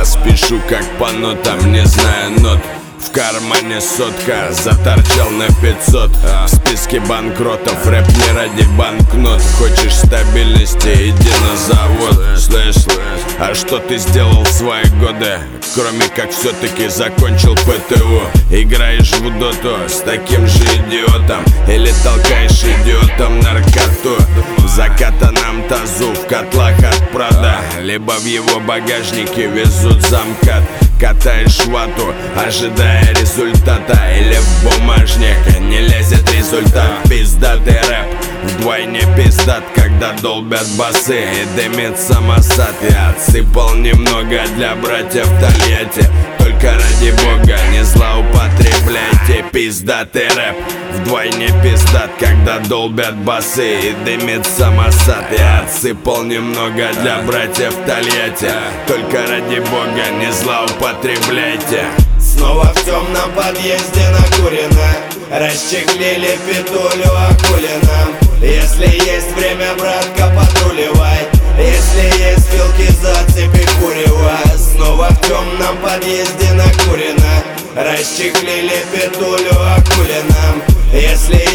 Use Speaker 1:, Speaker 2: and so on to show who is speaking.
Speaker 1: слова спешу как по нотам, не знаю нот. В кармане сотка, заторчал на 500. В списке банкротов, рэп не ради банкнот. Хочешь стабильности, иди на завод. Слышь, а что ты сделал в свои годы? Кроме как все-таки закончил ПТУ. Играешь в доту с таким же идиотом или толкаешь идиотом наркоту? В закатанном тазу, в котлах от Прада, либо в его багажнике везут замкат. Катаешь вату, ожидая результата, или в бумажник не лезет результат. Пиздатый рэп, вдвойне пиздат, когда долбят басы и дымит самосад. Я отсыпал немного для братьев Тольятти, только ради бога не злоупотребляйте. Пиздатый рэп, вдвойне пиздат, когда долбят басы и дымит самосад. Я отсыпал немного для братьев Тольятти, только ради бога не злоупотребляйте.
Speaker 2: Снова в темном подъезде накурено, расчехлили петулю Акулина. Если есть время, братка, патруливай, если есть вилки, зацепи курева. Снова в темном подъезде накурено, расчехлили петулю Акулина. Если